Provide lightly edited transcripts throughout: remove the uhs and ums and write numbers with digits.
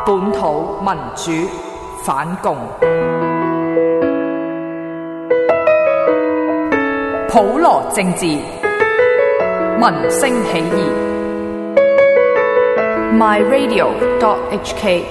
本土民主反共，普羅政治，民聲起義。myradio.hk。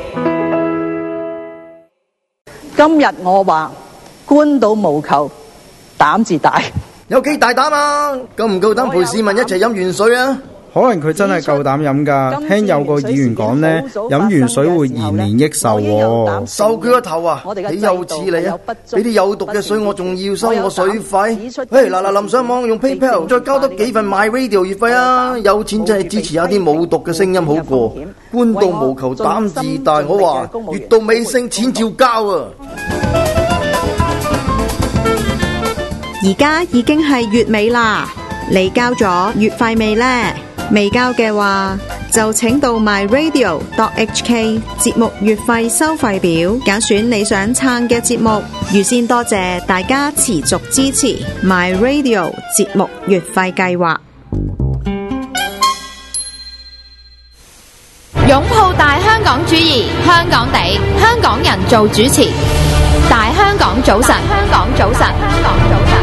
今日我話官到無求，膽自大。 有幾大膽啊？夠唔夠膽陪市民一齊飲元水啊？ 可能佢真係夠膽飲㗎，聽有個議員講呢，飲完水會延年益壽喎。 受佢個頭啊！你幼稚你啊！俾啲有毒嘅水我仲要收我水費？嗱，臨上網用 PayPal 再交多幾份 MyRadio 月費啊！有錢真係支持下啲冇毒嘅聲音好過。官到無求膽自大，我話月到尾聲錢照交啊！ 而家已經係月尾啦，你交咗月費未呢？未交嘅話，就請到 myradio.hk 節目月費收費表，揀選你想撐嘅節目。預先多謝大家持續支持 myradio 節目月費計劃。 擁抱大香港主義，香港地，香港人做主持。大香港早晨，香港早晨，香港早晨。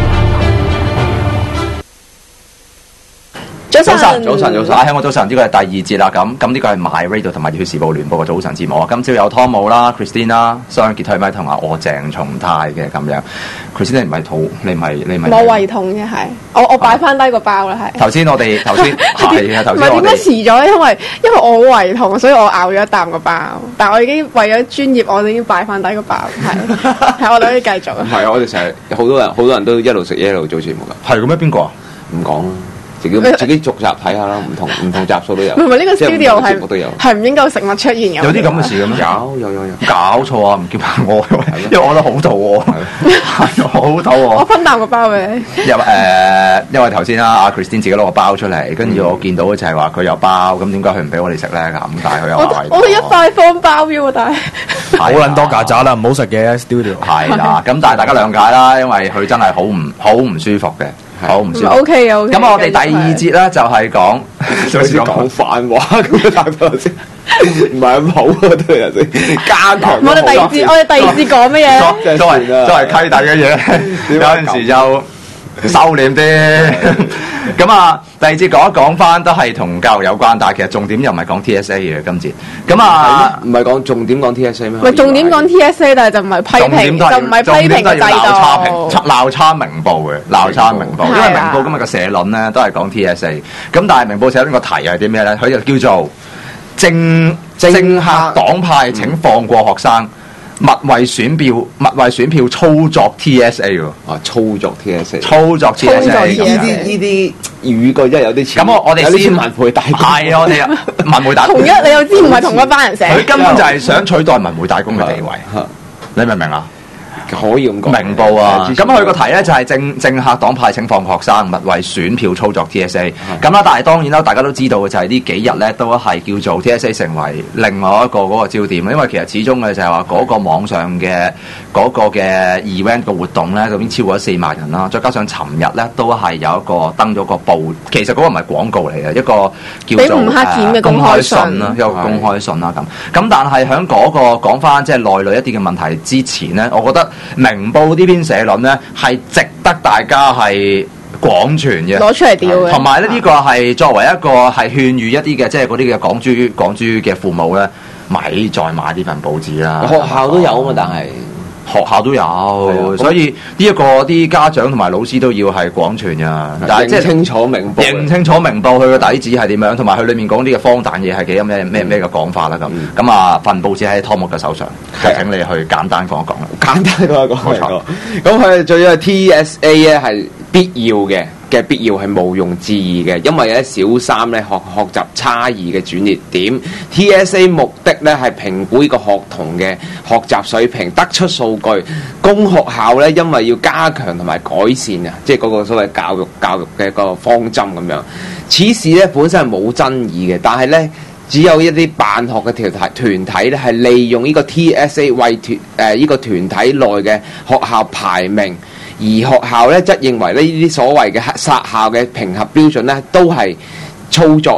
早晨，香港早晨，呢個係第二節啦。咁呢個係 MyRadio 同埋熱血時報聯播嘅早晨節目啊。今朝有湯姆啦、Christine 啦、雙傑推咪同埋我鄭松泰嘅咁樣。Christine 你唔係肚，你唔係我胃痛嘅係，我擺翻低個包啦係。頭先係啊，頭先唔係點解遲咗？因為我好胃痛，所以我咬咗一啖個包。但係我已經為咗專業，我已經擺翻低個包。係我哋可以繼續啊。 唔係啊，我哋成日好多人都一路食嘢一路做節目㗎。 係咁咩？邊個啊？ 唔講啦。自己逐集睇下啦，唔同集數都有。 唔係呢個 studio 係唔應該有食物出現嘅。 有啲咁嘅事嘅咩？有，搞錯啊！唔叫我，因為我覺得好肚餓，好肚餓。 我分啖個包俾你。 因為頭先啦，阿 Christine 自己攞個包出嚟，跟住我見到就係話佢有包，咁點解佢唔俾我哋食咧？咁但係佢又話我一塊方包嘅喎，但係好撚多曱甴啦，唔好食嘅 studio。 係啦，咁但係大家諒解啦，因為佢真係好唔舒服嘅。好唔舒服。 OK。 咁我哋第二節咧就係講， 講反話咁大頭先，唔係咁好啊！對人哋加強。 我哋第二節講乜嘢？ 都係契弟嘅嘢，有陣時就收斂啲。咁啊，第二節講一講翻都係同教育有關，但係其實重點又唔係講 TSA 嘅今節。咁啊， 唔係講重點講 TSA 咩？ 唔係重點講 TSA，但係就唔係批評，就唔係批評嘅制度。 鬧差明報嘅，鬧差明報，因為明報今日嘅社論咧都係講 TSA。咁但係明報社論個題係啲咩咧？佢就叫做政客黨派請放過學生。勿為選票操作 TSA 喎， 操作 TSA， 呢啲語句真係有啲似。 咁我哋先文匯大公係啊，我哋文匯大公同一你又知唔係同一班人寫？ 佢根本就係想取代文匯大公嘅地位，你明唔明啊？ 可以咁講。 明報啊，咁佢個題咧就係政客黨派請放學生，勿為選票操作 TSA。咁啦，但係當然啦，大家都知道嘅就係呢幾日咧都係叫做 TSA 成為另外一個嗰個焦點，因為其實始終嘅就係話嗰個網上嘅嗰個嘅 event 嘅活動咧，已經超過咗4萬人啦。再加上尋日咧都係有一個登咗個報，其實嗰個唔係廣告嚟嘅，一個叫做公開信啦，一個公開信啦咁。咁但係喺嗰個講翻即係內裏一啲嘅問題之前咧，我覺得明報呢篇社論咧係值得大家係廣傳嘅， 攞出嚟屌嘅。 同埋咧呢個係作為一個係勸喻一啲嘅即係嗰啲嘅港豬嘅父母咧，咪再買呢份報紙啦。 學校都有啊嘛，但係學校都有，所以呢一個啲家長同埋老師都要係廣傳㗎。但係即係清楚明報， 認清楚明報佢嘅底子係點樣，同埋佢裡面講啲嘅荒誕嘢係幾咁咩嘅講法啦咁。咁啊份報紙喺湯姆嘅手上，係請你去簡單講一講啦。 簡單講一講，冇錯。咁佢最緊係 TSA 咧係必要嘅必要係毋庸置疑嘅，因為咧小三咧學習差異嘅轉捩點 ，TSA 目的咧係評估呢個學童嘅學習水平，得出數據，供學校咧因為要加強同埋改善啊，即係嗰個所謂教育嘅個方針咁樣。此事咧本身係冇爭議嘅，但係咧只有一啲辦學嘅團體咧係利用呢個 TSA 為呢個團體內嘅學校排名。而學校咧則認為呢啲所謂嘅殺校嘅評核標準咧都係操作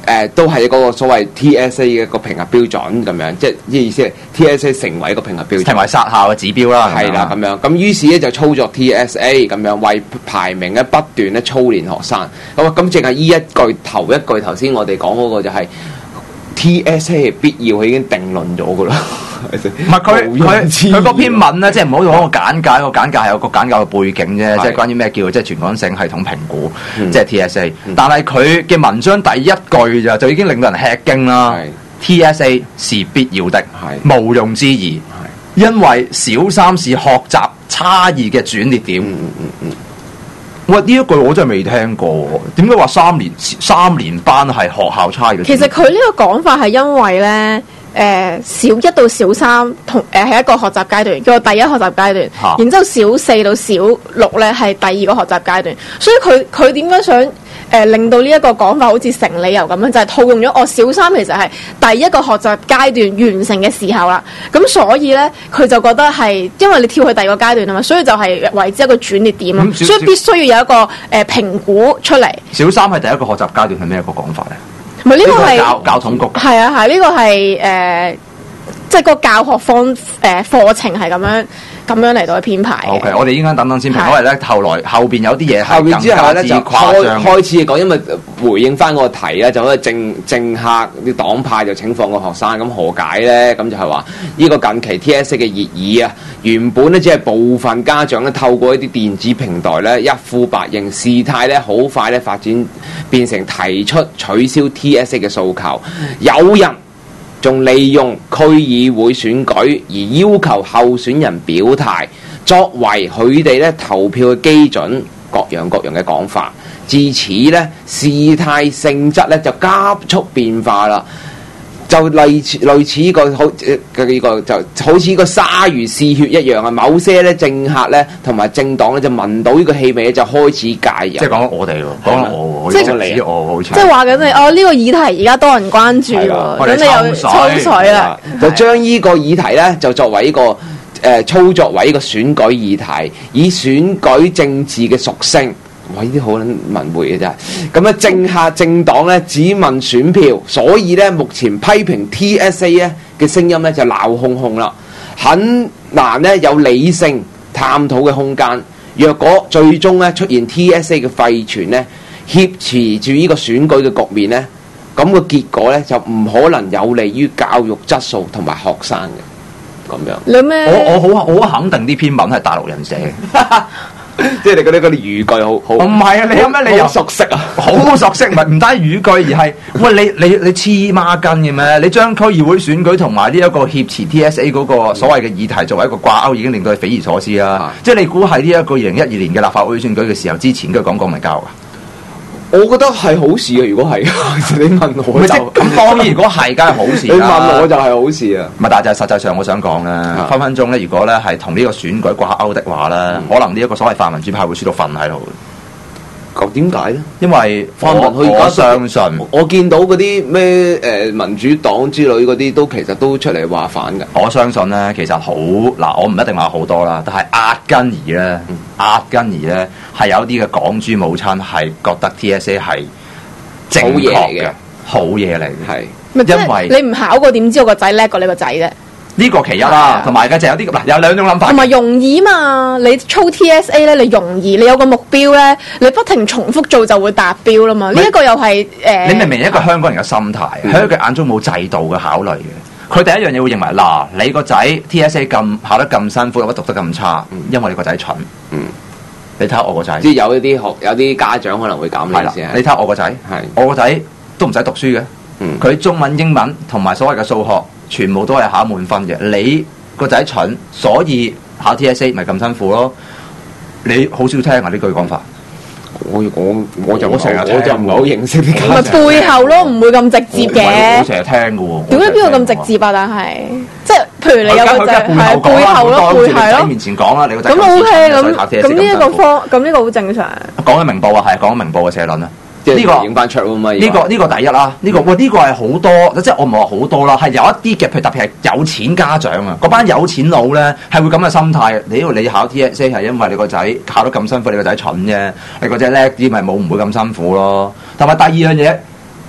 都係嗰個所謂 TSA 嘅一個評核標準咁樣，即係意思係 TSA 成為一個評核標準， 成為殺校嘅指標啦。 係啦，咁樣咁於是咧就操作 TSA 咁樣為排名咧不斷咧操練學生。咁淨係依一句頭一句頭先我哋講嗰個就係 TSA 係必要，佢已經定論咗噶啦。 唔係佢嗰篇文咧，即係唔好講個簡介，個簡介係有個簡介嘅背景啫，即係關於咩叫即係全港性系統評估，即係 TSA。但係佢嘅文章第一句就已經令到人吃驚啦。TSA 是必要的，毋庸置疑，因為小三是學習差異嘅轉捩點。喂，呢一句我真係未聽過，點解話三年班係學校差異嘅？ 其實佢呢個講法係因為咧。小一到小三同係一個學習階段，叫做第一學習階段。然之後小四到小六咧係第二個學習階段。所以佢點解想令到呢一個講法好似成理由咁樣，就係套用咗我小三其實係第一個學習階段完成嘅時候啦。咁所以咧佢就覺得係因為你跳去第二個階段啊嘛，所以就係為之一個轉捩點咯。所以必須要有一個評估出嚟。 小三係第一個學習階段係咩一個講法咧？ 唔係呢個係教統局， 係啊係呢個係即係個教學課程係咁樣嚟到去編排。 OK， 我哋依家等等先評，因為咧後邊有啲嘢係更加之開始講，因為回應翻個題咧，就嗰個政客啲黨派就請放個學生，咁何解咧？咁就係話呢個近期 TSA 嘅熱議啊，原本咧只係部分家長咧透過一啲電子平台咧一呼百應，事態咧好快咧發展變成提出取消 TSA 嘅訴求，有人仲利用區議會選舉而要求候選人表態，作為佢哋咧投票嘅基準，各樣嘅講法。至此咧，事態性質咧就急速變化啦，就類似個好就好似個鯊魚嗜血一樣啊！某些咧政客咧同埋政黨咧就聞到呢個氣味就開始介入。 即係講我哋喎，講我， 即係你我好似。 即係話緊你呢個議題而家多人關注喎，咁你又抽水啦， 就將呢個議題咧就作為呢個操作為呢個選舉議題，以選舉政治嘅屬性。哇！呢啲好撚文匯嘅真係，咁咧政客政黨咧只問選票，所以咧目前批評 TSA 咧嘅聲音咧就鬧哄哄啦，很難咧有理性探討嘅空間。若果最終咧出現 TSA 嘅廢傳咧，挾持住呢個選舉嘅局面咧，咁個結果咧就唔可能有利於教育質素同埋學生嘅咁樣。 你咩？ 我好肯定呢篇文係大陸人寫嘅。 即係你嗰啲語句好， 唔係啊！你有咩理由熟悉啊？ 好熟悉，唔單語句，而係喂你黐孖筋嘅咩？你將區議會選舉同埋呢一個挾持 TSA 嗰個所謂嘅議題作為一個掛鈎，已經令到你匪夷所思啦！即係你估係呢一個2012年嘅立法會選舉嘅時候之前，佢講過咪交㗎？ 我覺得係好事啊！如果係你問我就咁當然，如果係梗係好事。 你問我就係好事啊！ 唔係，但係就係實際上我想講咧，分分鐘咧，如果咧係同呢個選舉掛鈎的話咧，可能呢一個所謂泛民主派會輸到瞓喺度。 咁點解咧？ 因為泛民佢而家相信我見到嗰啲咩民主黨之類嗰啲都其實都出嚟話反㗎。 我相信咧，其實好嗱，我唔一定話好多啦，但係壓根兒咧係有啲嘅港豬母親係覺得 TSA 係正確嘅好嘢嚟嘅，係因為你唔考過點知我個仔叻過你個仔啫？ 呢個其一啦，同埋嘅就有啲嗱，有兩種諗法， 同埋容易嘛。你操 TSA 咧，你容易，你有個目標咧，你不停重複做就會達標啦嘛。呢一個又係你明明一個香港人嘅心態，喺佢眼中冇制度嘅考慮嘅。佢第一樣嘢會認為嗱，你個仔 TSA 咁考得咁辛苦，或者讀得咁差，因為你個仔蠢。你睇下我個仔， 即係有啲家長可能會咁諗先。 你睇下我個仔，我個仔都唔使讀書嘅，佢中文、英文同埋所謂嘅數學，全部都係考滿分嘅。你個仔蠢，所以考 TSA 咪咁辛苦咯。你好少聽啊呢句講法。我就唔係好認識啲家長。 咪背後咯，唔會咁直接嘅。 我成日聽嘅喎。 點解邊個咁直接啊？但係即係譬如你有個仔係背後咯，背係咯。 面前講啦，你個仔咁 OK 咁呢一個咁呢個好正常。 講緊明報啊，係講緊明報嘅社論啊。呢個影翻出啊嘛， 呢個第一啦，呢個係好多，即係我唔係話好多啦，係有一啲嘅，譬如特別係有錢家長啊，嗰班有錢佬咧係會咁嘅心態。你考 TSA 係因為你個仔考得咁辛苦，你個仔蠢啫，你個仔叻啲咪唔會咁辛苦咯。同埋第二樣嘢，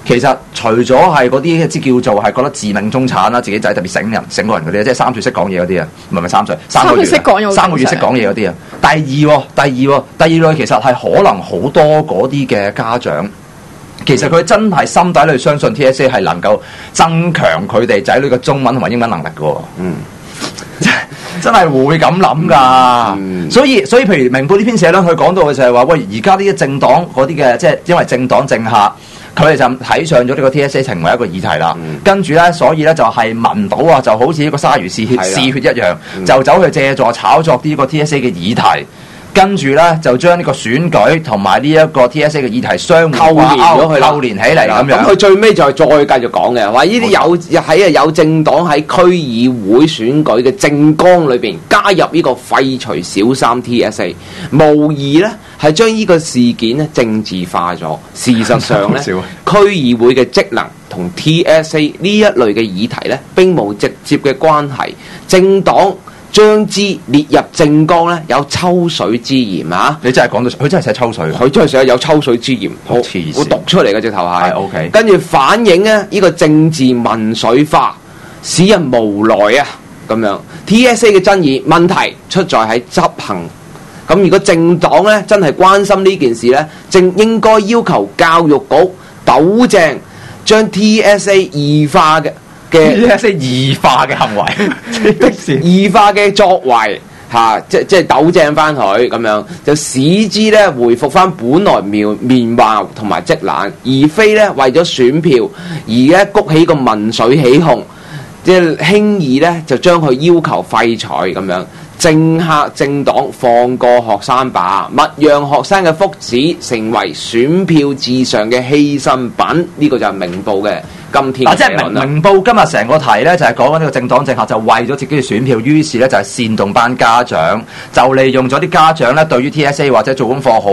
其實除咗係嗰啲即叫做係覺得自命中產啦，自己仔特別醒個人嗰啲，即係3歲識講嘢嗰啲啊，唔係3歲，3個月3個月識講嘢嗰啲啊。第二類其實係可能好多嗰啲嘅家長。其實佢真係心底裏相信 TSA 係能夠增強佢哋仔女嘅中文同埋英文能力嘅，真係會咁諗㗎。所以譬如明報呢篇寫咧，佢講到嘅就係話，喂，而家呢啲政黨嗰啲嘅，即係因為政黨政客，佢哋就睇上咗呢個 TSA 成為一個議題啦。跟住咧，所以咧就係聞到啊，就好似一個鯊魚試血一樣，就走去借助炒作呢個 TSA 嘅議題。跟住咧就將呢個選舉同埋呢一個 TSA 嘅議題相互扣連起嚟咁樣。 咁佢最尾就係再繼續講嘅，話呢啲有政黨喺區議會選舉嘅政綱裏邊加入呢個廢除小三 TSA， 無疑咧係將呢個事件咧政治化咗。事實上咧，區議會嘅職能同 TSA 呢一類嘅議題咧並無直接嘅關係。政黨將之列入政綱咧，有抽水之嫌啊！ 你真係講到，佢真係寫抽水， 佢真係寫有抽水之嫌，我讀出嚟嘅隻頭係 OK。跟住反映咧呢個政治民粹化，使人無奈啊！咁樣 TSA 嘅爭議問題出在喺執行。咁如果政黨咧真係關心呢件事咧，正應該要求教育局糾正將 TSA 異化嘅。 TSA 異化嘅行為， 異化嘅作為嚇，即係糾正翻佢咁樣，就使之咧回復翻本來面貌同埋職能，而非咧為咗選票而咧谷起個民粹起哄，即係輕易咧就將佢要求廢除咁樣。政客政黨放過學生吧，勿讓學生嘅福祉成為選票至上嘅犧牲品。呢個就係明報嘅今天嘅即係明報今日成個題咧，就係講緊呢個政黨政客就為咗自己嘅選票，於是咧就係煽動班家長，就利用咗啲家長咧對於 TSA 或者做功課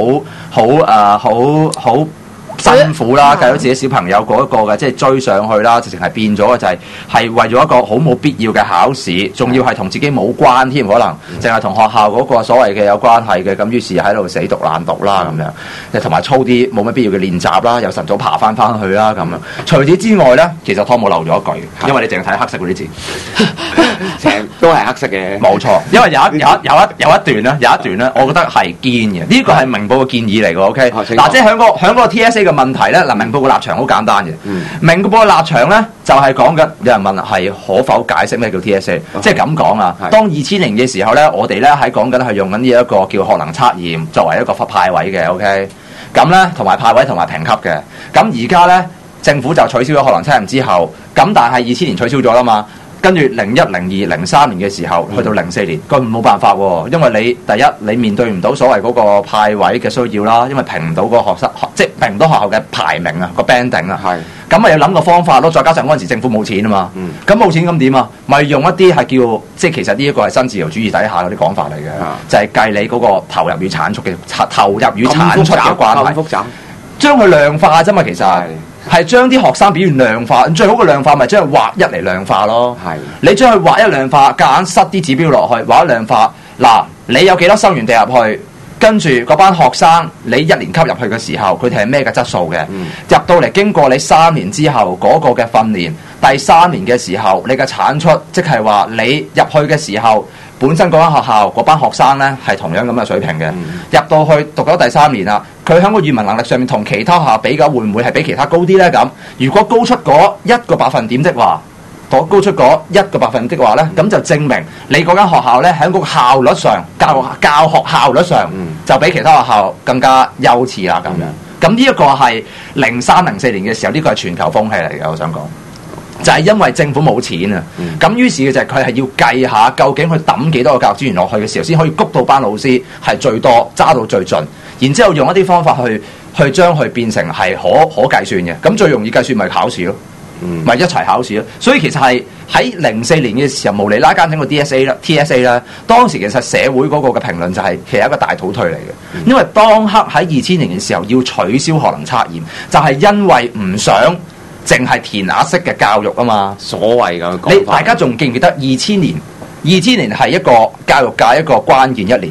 好辛苦啦，計咗自己小朋友嗰一個嘅，即係追上去啦，直情係變咗嘅，就係為咗一個好冇必要嘅考試，仲要係同自己冇關添，可能淨係同學校嗰個所謂嘅有關係嘅，咁於是喺度死讀爛讀啦咁樣，同埋操啲冇乜必要嘅練習啦，又晨早爬翻去啦咁樣。除此之外咧，其實湯姆漏咗一句，因為你淨係睇黑色嗰啲字， 成都係黑色嘅， 冇錯。因為有一段咧，我覺得係堅嘅，呢個係明報嘅建議嚟嘅。OK， 嗱，即係響個 TSA 嘅問題咧，嗱，明報嘅立場好簡單嘅。明報嘅立場咧就係講緊，有人問係可否解釋咩叫 TSA，即係咁講啊。當2000年嘅時候咧，我哋咧喺講緊係用緊呢一個叫學能測驗作為一個派位嘅 OK， 咁咧同埋派位同埋評級嘅。咁而家咧政府就取消咗學能測驗之後，咁但係2000年取消咗啦嘛。跟住01、02、03年嘅時候，去到04年，佢冇辦法喎，因為你第一你面對唔到所謂嗰個派位嘅需要啦，因為評唔到個學生，即係評唔到學校嘅排名啊，個 banding 啊，咁咪要諗個方法咯。再加上嗰陣時政府冇錢啊嘛，咁冇錢咁點啊？咪用一啲係叫即係其實呢一個係新自由主義底下嗰啲講法嚟嘅，就係計你嗰個投入與產出嘅關係，咁複雜，將佢量化啫嘛，其實係將啲學生表現量化，最好嘅量化咪將佢劃一嚟量化咯。你將佢劃一量化，夾硬塞啲指標落去，劃一量化。嗱，你有幾多生源地入去？跟住嗰班學生，你1年級入去嘅時候，佢哋係咩嘅質素嘅？入到嚟經過你3年之後嗰個嘅訓練，第3年嘅時候，你嘅產出，即係話你入去嘅時候，本身嗰間學校嗰班學生咧係同樣咁嘅水平嘅。入到去讀咗第3年啦，佢喺個語文能力上面同其他學校比較，會唔會係比其他高啲咧？咁如果高出嗰1個百分點的話，高出嗰1個百分點的話咧，咁就證明你嗰間學校咧喺個效率上，教學效率上就比其他學校更加優次啦。咁樣，咁呢一個係03、04年嘅時候，呢個係全球風氣嚟嘅。我想講，就係因為政府冇錢啊，咁於是嘅就係佢係要計下究竟佢抌幾多個教育資源落去嘅時候，先可以谷到班老師係最多揸到最盡，然之後用一啲方法去將佢變成係可計算嘅。咁最容易計算咪考試咯。咪一齊考試咯，所以其實係喺04年嘅時候無厘啦間整個 TSA 啦，當時其實社會嗰個嘅評論就係其實一個大倒退嚟嘅，因為當刻喺2000年嘅時候要取消學能測驗，就係因為唔想淨係填鴨式嘅教育啊嘛， 所謂嘅講法。 大家仲記唔記得2000年係一個教育界一個關鍵一年。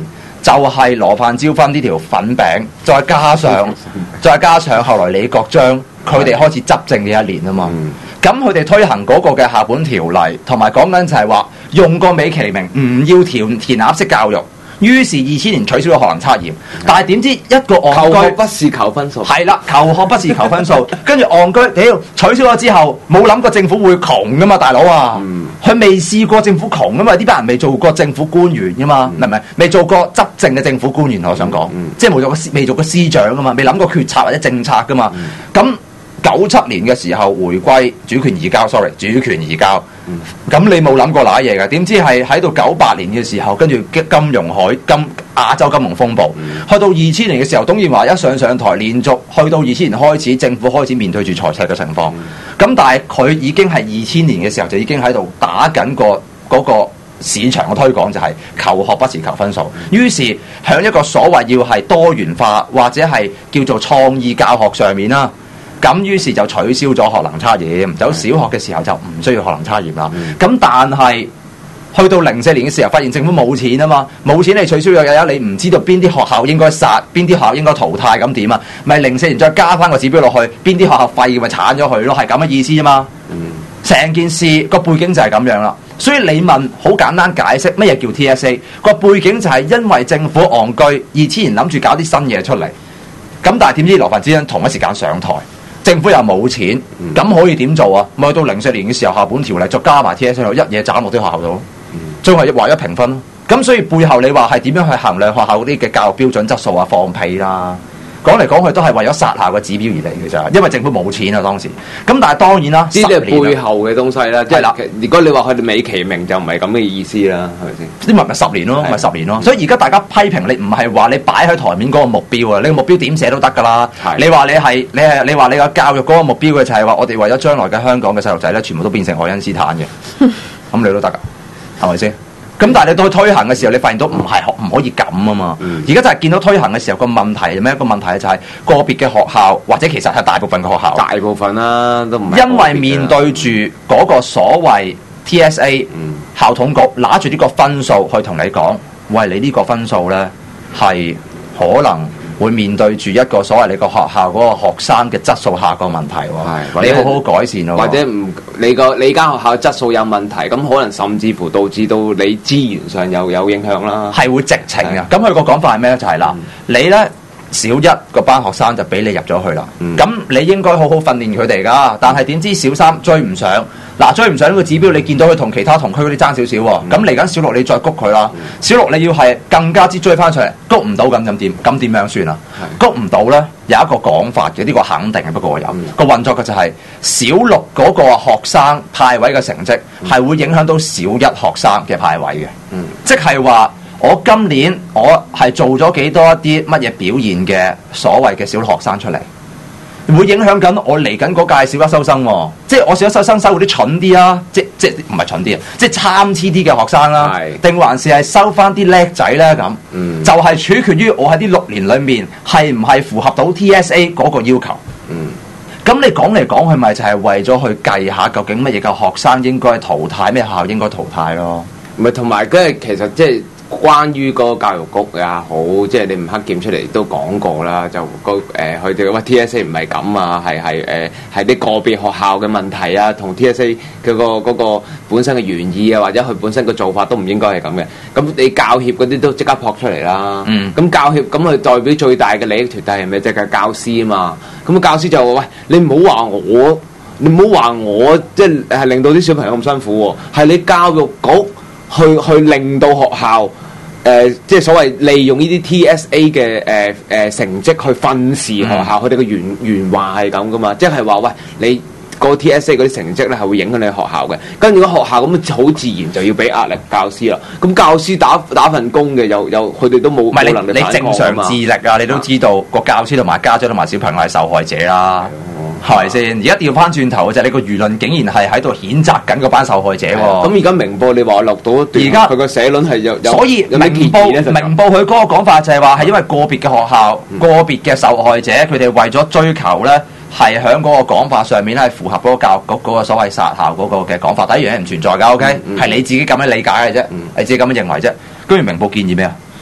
就係羅范椒芬呢條粉餅，再加上後來李國章佢哋開始執政嘅一年啊嘛。咁佢哋推行嗰個嘅校本條例，同埋講緊就係話用個美其名唔要填鴨式教育。於是2000年取消咗學能測驗，但係點知一個戇居， 求學不是求分數， 係啦，求學不是求分數，跟住戇居，屌取消咗之後，冇諗過政府會窮噶嘛，大佬啊，佢未試過政府窮噶嘛，呢班人未做過政府官員噶嘛，係咪？未做過執政嘅政府官員，我想講，即係未做過司長噶嘛，未諗過決策或者政策噶嘛，咁。97年嘅時候回歸主權移交，咁你冇諗過揦嘢嘅？點知係喺到98年嘅時候，跟住亞洲金融風暴，去到2000年嘅時候，董建華一上台，連續去到2000年開始，政府開始面對住財赤嘅情況。咁但係佢已經係2000年嘅時候就已經喺度打緊嗰個市場嘅推廣，就係求學不是求分數。於是喺一個所謂要係多元化或者係叫做創意教學上面啦。咁於是就取消咗學能測驗，走小學嘅時候就唔需要學能測驗啦。咁但係去到04年嘅時候，發現政府冇錢啊嘛，冇錢你取消咗你唔知道邊啲學校應該殺，邊啲學校應該淘汰，咁點啊？咪04年再加翻個指標落去，邊啲學校廢咪剷咗佢咯，係咁嘅意思啫嘛。成件事個背景就係咁樣啦。所以你問好簡單解釋乜嘢叫 TSA 個背景就係因為政府戇居，2000年諗住搞啲新嘢出嚟，咁但係點知羅范椒芬同一時間上台。政府又冇錢，咁可以點做啊？咪去到04年嘅時候，校本條例再加埋 TSA 一嘢斬落啲學校度咯，最後劃一評分咯。咁所以背後你話係點樣去衡量學校嗰啲嘅教育標準質素啊？放屁啦！講嚟講去都係為咗殺校嘅指標而嚟嘅咋，因為政府冇錢啊當時。咁但係當然啦， 呢啲係背後嘅東西啦。即係如果你話佢哋美其名就唔係咁嘅意思啦，係咪先？ 呢咪10年咯，咪10年咯。所以而家大家批評你唔係話你擺喺台面嗰個目標啊，你個目標點寫都得㗎啦。你話你話你個教育嗰個目標嘅就係話我哋為咗將來嘅香港嘅細路仔咧，全部都變成愛因斯坦嘅，咁你都得㗎，係咪先？咁但係你到推行嘅時候，你發現到唔可以咁啊嘛。而家就係見到推行嘅時候個問題係咩？個問題就係個別嘅學校，或者其實係大部分嘅學校， 大部分啦都唔係。 因為面對住嗰個所謂 TSA，校統局拿住呢個分數去同你講，喂，你呢個分數咧係可能會面對住一個所謂你個學校嗰個學生嘅質素下降問題喎，你好好改善咯。 或者你間學校質素有問題，咁可能甚至乎導致到你資源上有影響啦。 係會直情嘅。咁佢個講法係咩咧？就係啦，你咧小一個班學生就俾你入咗去啦。咁你應該好好訓練佢哋㗎，但係點知小三追唔上。追唔上呢個指標，你見到佢同其他同區嗰啲爭少少喎。咁嚟緊小六你再谷佢啦，小六你要係更加之追翻上嚟，谷唔到咁點？咁點樣算啊？谷唔到咧，有一個講法嘅，呢個肯定嘅。不過我有個運作嘅就係小六嗰個學生派位嘅成績係會影響到小一學生嘅派位嘅。即係話我今年我係做咗幾多一啲乜嘢表現嘅所謂嘅小學生出嚟。會影響緊我嚟緊嗰屆小一收生喎，即係我小一收生收嗰啲蠢啲啊，即唔係蠢啲啊，即係參差啲嘅學生啦，定還是係收翻啲叻仔咧咁？就係取決於我喺啲6年裏面係唔係符合到 TSA 嗰個要求。咁你講嚟講去咪就係為咗去計下究竟乜嘢嘅學生應該淘汰，咩學校應該淘汰咯？ 唔係同埋跟住其實即係。關於個教育局也好，即係你吳克儉出嚟都講過啦，就佢哋話 TSA 唔係咁啊，係啲個別學校嘅問題啊，同 TSA 佢嗰個本身嘅原意啊，或者佢本身嘅做法都唔應該係咁嘅。咁你教協嗰啲都即刻撲出嚟啦。咁教協咁佢代表最大嘅利益團體係咩？即係教師啊嘛。咁教師就話：喂，你唔好話我，即係令到啲小朋友咁辛苦喎。係你教育局去令到學校。即係所謂利用呢啲 TSA 嘅成績去訓示學校，佢哋嘅原話係咁噶嘛，即係話喂，你個 TSA 嗰啲成績咧係會影響你學校嘅，跟住個學校咁好自然就要俾壓力教師啦。咁教師打份工嘅又佢哋都冇能力反抗啊嘛。 你正常自力啊，你都知道個教師同埋家長同埋小朋友係受害者啦。係咪先？而家調翻轉頭嘅就係你個輿論竟然係喺度譴責緊嗰班受害者喎。 咁而家明報你話我錄到一段，而家佢個社論係有， 所以明報佢嗰個講法就係話係因為個別嘅學校、個別嘅受害者，佢哋為咗追求咧，係喺嗰個講法上面咧係符合嗰個教育局嗰個所謂殺校嗰個嘅講法。第一樣嘢唔存在㗎，OK？係你自己咁樣理解嘅啫，你自己咁樣認為啫。跟住明報建議咩啊？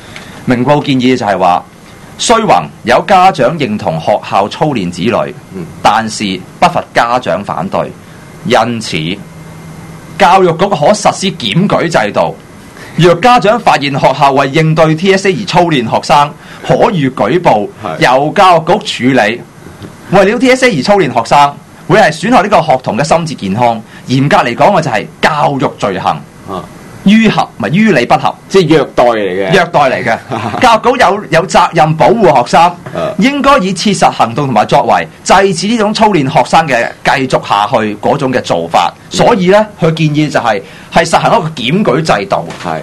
明報建議就係話，雖宏有家長認同學校操練子女，但是不乏家長反對，因此教育局可實施檢舉制度。若家長發現學校為應對 TSA 而操練學生，可予舉報，由教育局處理。為了 TSA 而操練學生，會係損害呢個學童嘅心智健康。嚴格嚟講，嘅就係教育罪行。於合唔係於理不合， 即係虐待嚟嘅。 虐待嚟嘅，教育局有責任保護學生，應該以切實行動同埋作為制止呢種操練學生嘅繼續下去嗰種嘅做法。所以咧，佢建議就係實行一個檢舉制度。 係。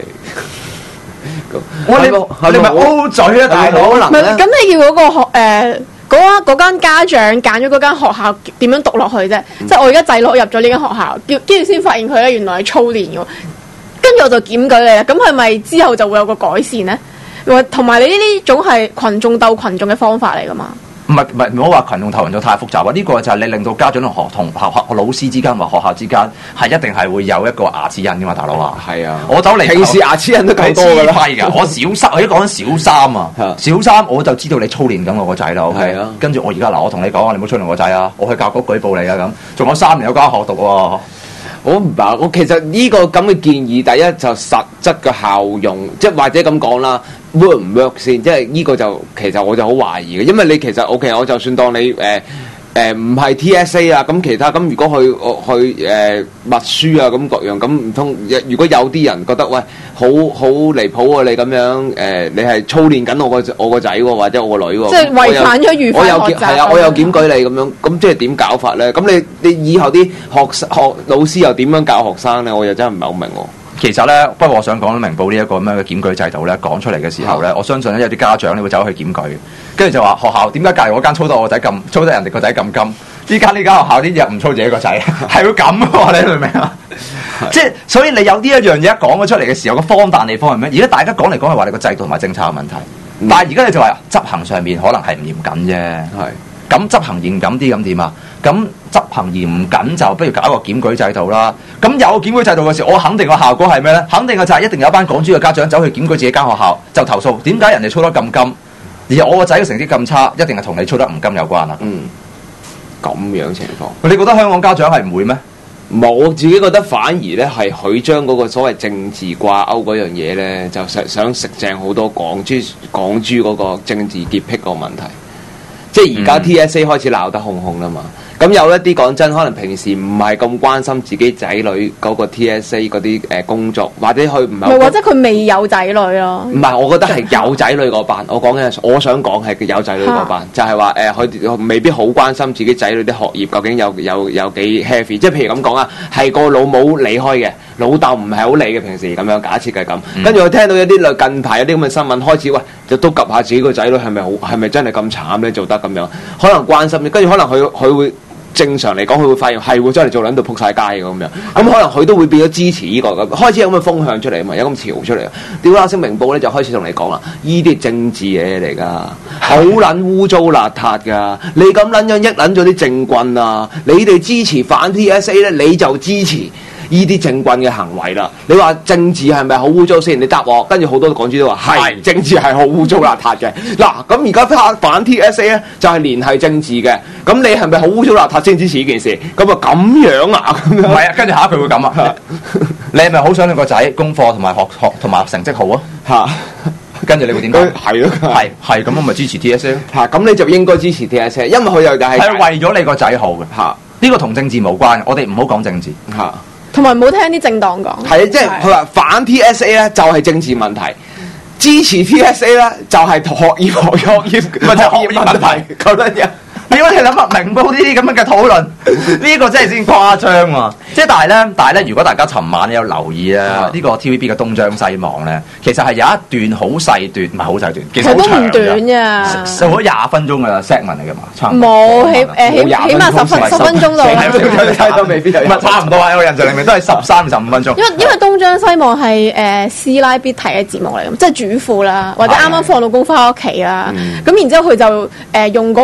你咪 O 嘴啊，大佬！ 唔係咁，你要嗰個學嗰間家長揀咗嗰間學校點樣讀落去啫？即係我而家仔女入咗呢間學校，跟住先發現佢咧原來係操練嘅。跟住我就檢舉你啦，咁係咪之後就會有個改善呢？同埋你呢種係群眾鬥群眾嘅方法嚟噶嘛？ 唔好話群眾鬥群眾太複雜啊！呢個就係你令到家長同學老師之間或學校之間係一定係會有一個牙齒印噶嘛，大佬啊！ 係啊， 我走嚟平時牙齒印都夠多㗎啦。 㗎，我小三，我而家講緊小三啊，小三我就知道你操練緊我個仔啦。OK，跟住我而家我同你講啊，你唔好操練我仔啊，我去教育局舉報你啊咁。仲有3年有間學讀喎。 我唔明，我其實呢個咁嘅建議，第一就實質嘅效用，即係或者咁講啦 ，work 唔 work 先？即係呢個就其實我就好懷疑嘅，因為你其實 OK，我就算當你唔係 TSA 啊，咁其他咁如果去默書啊咁各樣，咁唔通如果有啲人覺得喂好離譜喎，你咁樣你係操練緊我個仔喎，或者我個女喎， 即係違反咗愉快學習。 係啊，我有檢舉你咁樣，咁即係點搞法咧？咁你以後啲學老師又點樣教學生咧？我又真係唔係好明喎。 其實咧，不過我想講明報呢一個咁樣嘅檢舉制度咧，講出嚟嘅時候咧，我相信咧有啲家長咧會走去檢舉，跟住就話學校點解隔離嗰間操到我仔咁，操得人哋個仔咁金？呢間學校啲嘢唔操自己個仔，係會咁喎，你明唔明啊？即係所以你有呢一樣嘢一講咗出嚟嘅時候，個荒誕地方係咩？而家大家講嚟講去話你個制度同埋政策嘅問題，但係而家你就話執行上面可能係唔嚴謹啫。係咁執行嚴謹啲咁點啊？咁執行嚴謹就不如搞一個檢舉制度啦。咁有檢舉制度嘅時候，我肯定個效果係咩咧？肯定嘅就係一定有班港豬嘅家長走去檢舉自己間學校，就投訴點解人哋操得咁金，而我個仔嘅成績咁差，一定係同你操得唔金有關啦。 咁樣情況， 你覺得香港家長係唔會咩？ 我自己覺得反而咧係佢將嗰個所謂政治掛鈎嗰樣嘢咧，就想食正好多港豬嗰個政治潔癖個問題。即係而家 TSA 開始鬧得哄哄啦嘛，咁有一啲講真，可能平時唔係咁關心自己仔女嗰個 TSA 嗰啲工作，或者佢唔係， 或者佢未有仔女咯。唔係，我覺得係有仔女嗰班。我想講係有仔女嗰班，就係話佢未必好關心自己仔女啲學業究竟有幾 heavy。即係譬如咁講啊，係個老母離開嘅，老豆唔係好理嘅，平時咁樣假設係咁。跟住我聽到有啲近排有啲咁嘅新聞開始，喂，就都及下自己個仔女係咪真係咁慘咧？做得咁樣，可能關心，跟住可能佢會正常嚟講，佢會發現係會真係做撚到撲晒街嘅咁樣，咁可能佢都會變咗支持呢個咁，開始有咁嘅風向出嚟啊嘛，有咁潮出嚟啊！屌啦，星明報咧就開始同你講啦，呢啲係政治嘢嚟噶，好撚污糟邋遢噶，你咁撚樣益撚咗啲政棍啊！你哋支持反 TSA 咧，你就支持呢啲政棍嘅行為啦。你話政治係咪好污糟先？你答我，跟住好多港豬都話係政治係好污糟邋遢嘅。嗱，咁而家反 TSA 咧就係連繫政治嘅。咁你係咪好污糟邋遢先支持呢件事？咁啊咁樣啊？咁樣唔係啊，跟住下一句會咁啊。你係咪好想你個仔功課同埋學同埋成績好啊？嚇！跟住你會點講？係咯，係咁，我咪支持 TSA 咯。嚇！咁你就應該支持 TSA，因為佢又係為咗你個仔好嘅。嚇！呢個同政治無關，我哋唔好講政治。嚇！ 同埋唔好聽啲政黨講。係啊， 即係佢話反 TSA 咧就係政治問題，支持 TSA 咧就係學業問題咁樣樣。如果你諗下明報呢啲咁樣嘅討論，呢個真係先誇張喎！即係但係咧，如果大家尋晚有留意啊，呢個 TVB 嘅東張西望咧，其實係有一段好細段，唔係好細段，其實好長嘅， 短㗎， 做咗20分鐘嘅 segment 嚟㗎嘛，差唔多。 冇起碼10分鐘到。 唔係差唔多啊！我印象裡面都係13-15分鐘。 因為東張西望係師奶必睇嘅節目嚟，即係主婦啦，或者啱啱放到工翻屋企啦，咁然之後佢就用嗰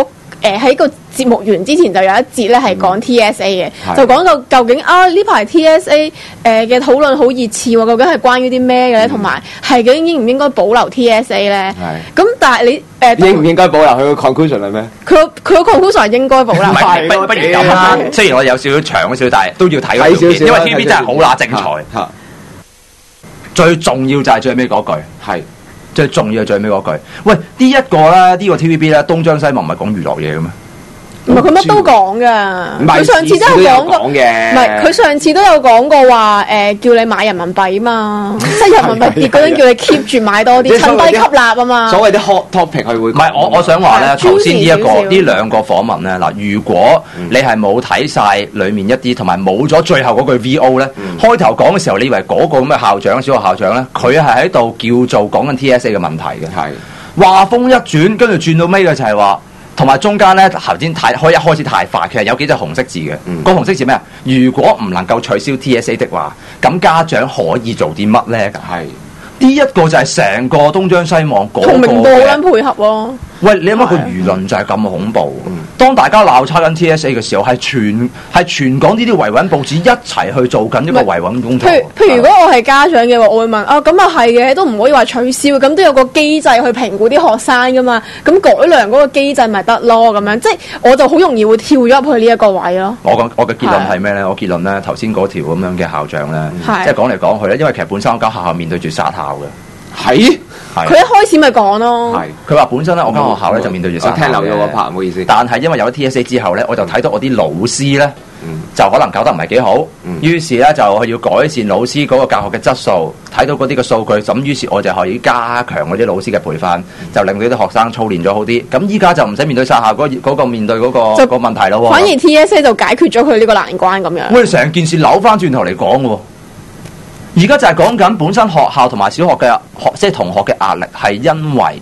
喺個節目完之前就有一節咧係講 TSA 嘅，就講到究竟呢排 TSA 嘅討論好熱刺喎，究竟係關於啲咩嘅咧？同埋係究竟應唔應該保留 TSA 咧？咁但係你應唔應該保留？佢個 conclusion 係咩？ 佢個 conclusion 係應該保留。 不如咁啦，雖然我有少少長少少，但係都要睇嗰條片，因為 TVB 真係好乸精彩。最重要就係最尾嗰句，係最重要係最尾嗰句。喂，呢個 TVB 咧，東張西望唔係講娛樂嘢嘅咩？ 唔係佢乜都講噶，佢上次都有講過嘅。唔係佢上次都有講過話叫你買人民幣嘛，即係人民幣跌嗰陣叫你 keep 住買多啲，趁低吸納啊嘛。 所謂啲 hot topic 佢會唔係我想話咧，頭先呢兩個訪問咧，嗱，如果你係冇睇晒裡面一啲，同埋冇咗最後嗰句 VO 咧，開頭講嘅時候，你以為嗰個咁嘅校長小學校長咧，佢係喺度叫做講緊 TSA 嘅問題嘅。係話風一轉，跟住轉到尾嘅就係話。同埋中間咧，頭先可以一開始太快，其實有幾隻紅色字嘅。個紅色字咩啊？如果唔能夠取消 TSA 的話，咁家長可以做啲乜咧？係呢一個就係成個東張西望嗰個同明報好撚配合喎。 喂，你諗下個輿論就係咁恐怖。當大家鬧差緊 TSA 嘅時候，係全港呢啲維穩報紙一齊去做緊一個維穩工作。 譬如如果我係家長嘅話，我會問咁啊係嘅，都唔可以話取消，咁都有個機制去評估啲學生噶嘛。咁改良嗰個機制咪得咯，咁樣即係我就好容易會跳咗入去呢一個位咯。 我嘅結論係咩咧？我結論咧頭先嗰條咁樣嘅校長咧，即係講嚟講去咧，因為其實本身嗰間學校面對住殺校嘅。係佢一開始咪講咯， 佢話本身咧，我間學校咧就面對住殺校嘅。 我聽漏咗個 part，唔好意思。 但係因為有咗 TSA 之後咧，我就睇到我啲老師咧，就可能教得唔係幾好，於是咧就要改善老師嗰個教學嘅質素，睇到嗰啲嘅數據，咁於是我就可以加強嗰啲老師嘅培訓，就令到啲學生操練咗好啲。咁依家就唔使面對殺校嗰個面對嗰個問題咯。 反而 TSA 就解決咗佢呢個難關咁樣。 喂，成件事扭翻轉頭嚟講喎。而家就係講緊本身學校同埋小學嘅即係同學嘅壓力，係因為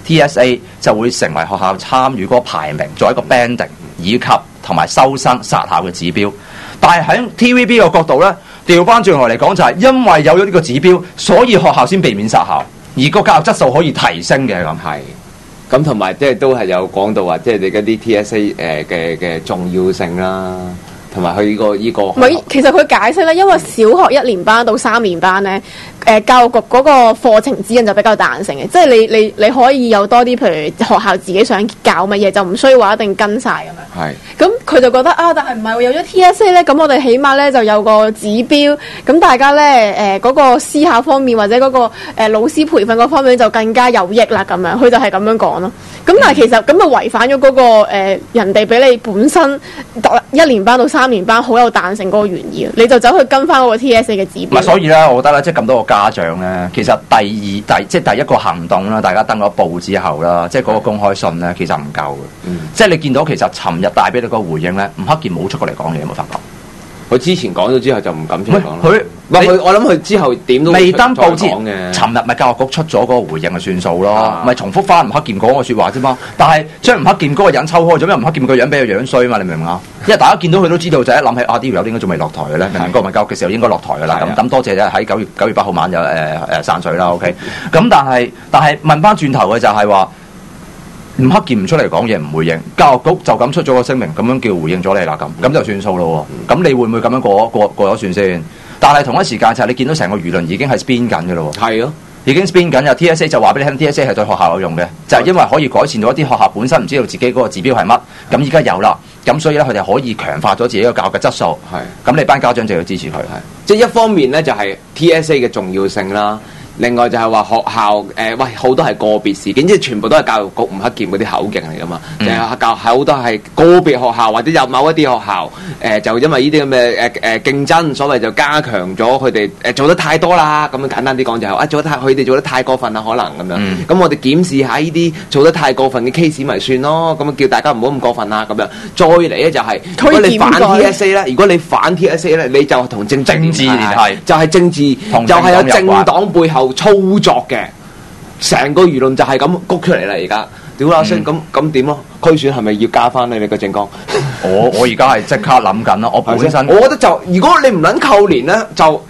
TSA 就會成為學校參與嗰個排名，作為一個 banding 以及同埋收生殺校嘅指標。但係喺 TVB 嘅角度咧，調翻轉頭嚟講就係因為有咗呢個指標，所以學校先避免殺校，而個教育質素可以提升嘅咁係。 咁同埋即係都係有講到話，即係你嗰啲 TSA 嘅重要性啦。同埋佢呢個唔係，其實佢解釋咧，因為小學1年班到3年班咧，教育局嗰個課程指引就比較彈性嘅，即係你可以有多啲，譬如學校自己想教乜嘢，就唔需要話一定跟晒咁樣。係。咁佢就覺得但係唔係有咗 TSA 咧，咁我哋起碼咧就有個指標，咁大家咧嗰個思考方面或者嗰個老師培訓嗰方面就更加有益啦咁樣，佢就係咁樣講咯。咁但係其實咁就違反咗嗰個人哋俾你本身1年班到3年班好有彈性嗰個原意，你就走去跟翻嗰個 TSA 嘅指標。唔係，所以咧，我覺得咧，即係咁多個家長咧，其實第一個行動啦，大家登咗報之後啦，即係嗰個公開信咧，其實唔夠嘅。即係你見到其實尋日帶俾你個回應咧，吳克儉冇出過嚟講嘢，有冇發覺？ 佢之前講咗之後就唔敢出嚟講。我諗佢之後點都未登報之前嘅。尋日咪教育局出咗嗰個回應就算數咯，咪重複翻吳克儉講個説話啫嘛。但係將吳克儉嗰個人抽開咗，因為吳克儉個樣比較樣衰嘛，你明唔明啊？因為大家見到佢都知道，就一諗起啲條友應該仲未落台嘅咧，明明國民教育嘅時候應該落台嘅啦。咁多謝啫，喺9月8號晚就散水啦。OK， 咁但係問翻轉頭嘅就係話。吳克儉唔出嚟講嘢，唔回應，教育局就咁出咗個聲明，咁樣叫回應咗你啦，咁就算數咯。咁你會唔會咁樣過咗算先？但係同一時間就係你見到成個輿論已經係 spin 緊嘅咯。係咯，已經 spin 緊。有 TSA 就話俾你聽 ，TSA 係對學校有用嘅，就係因為可以改善到一啲學校本身唔知道自己嗰個指標係乜，咁依家有啦，咁所以咧佢哋可以強化咗自己個教育嘅質素。係，咁你班家長就要支持佢。係， 即係一方面咧就係 TSA 嘅重要性啦。另外就係話學校好多係個別事件，即係全部都係教育局吳克儉嗰啲口徑嚟噶嘛，就係好多係個別學校或者有某一啲學校就因為呢啲咁嘅競爭，所謂就加強咗佢哋做得太多啦。咁樣簡單啲講就係佢哋做得太過分啦，可能咁樣。咁我哋檢視下呢啲做得太過分嘅 case 咪算咯。咁叫大家唔好咁過分啦。咁樣再嚟咧就係如果你反 TSA 咧，如果你反 TSA 咧，你就同政治聯繫，就係政治，就係有政黨背後操作嘅，成個輿論就係咁谷出嚟啦！而家屌啦聲，咁點咯？區選係咪要加翻你個政綱？我而家係即刻諗緊啦！我本身我覺得就如果你唔撚扣連咧，就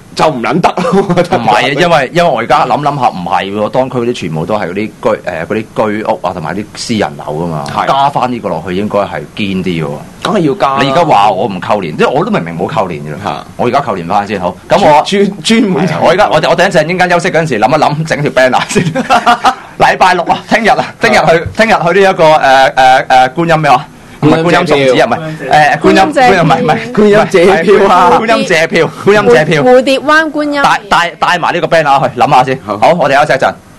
就唔撚得咯。 唔係啊，因為我而家諗下唔係喎，當區啲全部都係嗰啲居屋啊，同埋啲私人樓噶嘛，加翻呢個落去應該係堅啲喎。 梗係要加。 你而家話我唔扣年，即係我都明冇扣年嘅啦。我而家扣年翻先好。咁我專門我等一陣應間休息嗰陣時諗一諗，整條 banner 先。禮拜六啊，聽日去呢一個觀音咩話？唔係觀音送子啊，唔係觀音借票啊！觀音借票， 蝴蝶灣觀音帶埋呢個 banner 去諗下先。好，我哋休息一陣。